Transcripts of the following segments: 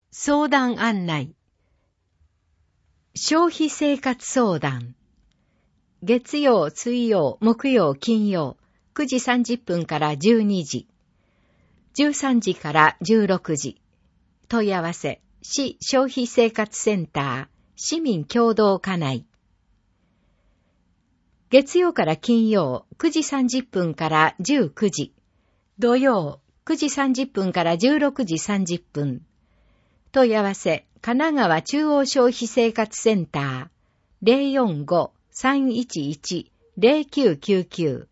相談案内。消費生活相談。月曜、水曜、木曜、金曜、9時30分から12時。13時から16時。問い合わせ、市消費生活センター、市民共同課内。月曜から金曜、9時30分から19時。土曜、9時30分から16時30分。問い合わせ、神奈川中央消費生活センター、045-311-0999。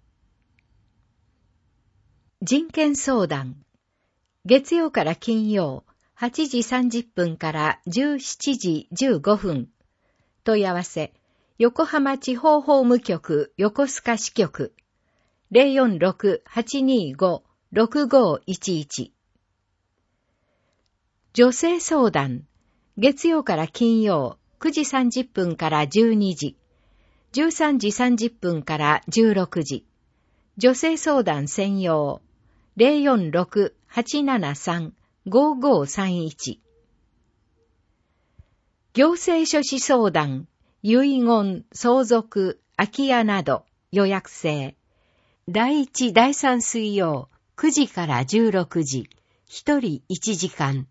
人権相談。月曜から金曜、8時30分から17時15分。問い合わせ、横浜地方法務局横須賀支局、046-825-6511。女性相談。月曜から金曜、9時30分から12時、13時30分から16時。女性相談専用、046-873-5531。行政書士相談、遺言、相続、空き家など、予約制。第1、第3水曜、9時から16時、1人1時間。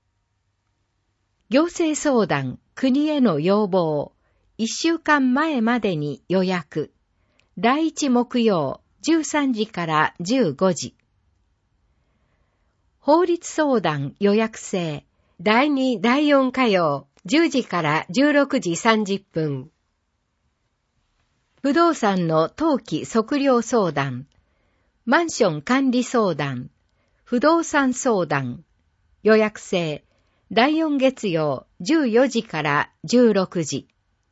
行政相談、国への要望、1週間前までに予約。第1木曜、13時から15時。法律相談予約制。第2、第4火曜、10時から16時30分。不動産の登記測量相談。マンション管理相談。不動産相談。予約制。第4月曜、14時から16時。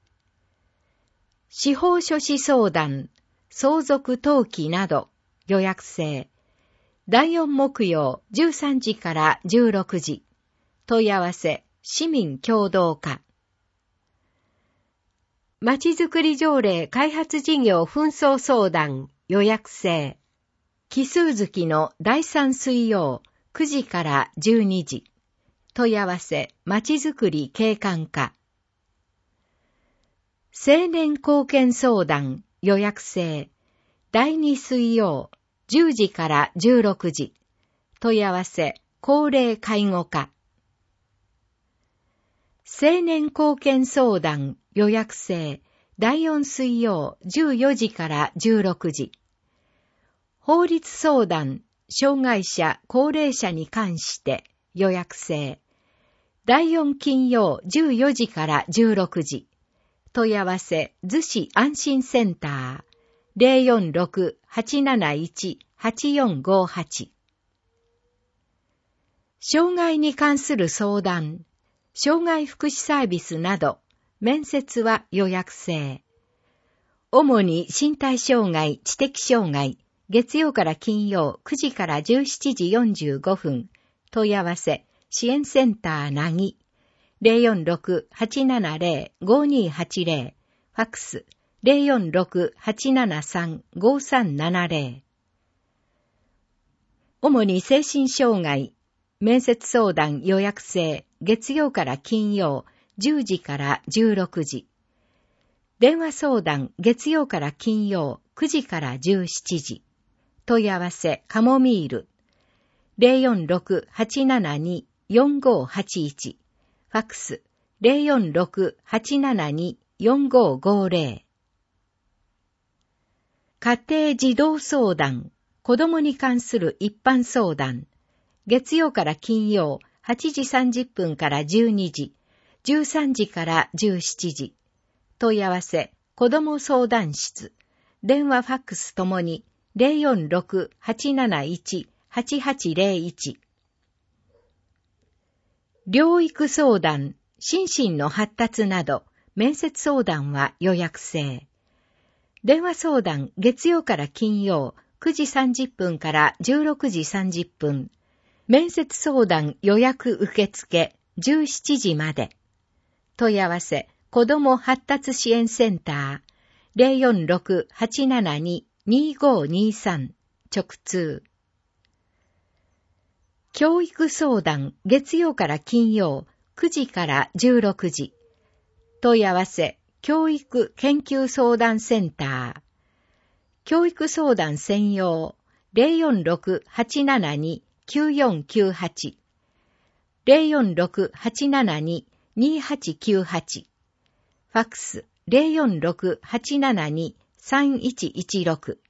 司法書士相談、相続登記など、予約制。第4木曜、13時から16時。問い合わせ、市民共同課。まちづくり条例開発事業紛争相談、予約制。奇数月の第3水曜、9時から12時。問い合わせ、まちづくり景観課。青年貢献相談、予約制。第2水曜、10時から16時。問い合わせ、高齢介護課。青年貢献相談、予約制。第4水曜、14時から16時。法律相談、障害者、高齢者に関して、予約制。第4金曜14時から16時。問い合わせ、逗子安心センター、046-871-8458。障害に関する相談、障害福祉サービスなど、面接は予約制。主に身体障害、知的障害、月曜から金曜9時から17時45分。問い合わせ、支援センターなぎ。046-870-5280。ファックス、046-873-5370。主に精神障害、面接相談予約制、月曜から金曜、10時から16時。電話相談、月曜から金曜、9時から17時。問い合わせ、カモミール。046-872-4581。ファックス、046-872-4550。家庭児童相談、子供に関する一般相談。月曜から金曜、8時30分から12時、13時から17時。問い合わせ、子供相談室。電話ファックスともに、046-871-8801。療育相談、心身の発達など、面接相談は予約制。電話相談、月曜から金曜、9時30分から16時30分。面接相談予約受付、17時まで。問い合わせ、子ども発達支援センター、046-872-2523。直通。 教育相談月曜から金曜9時から16時。問い合わせ教育研究相談センター。教育相談専用 046-872-9498 046-872-2898 ファックス 046-872-3116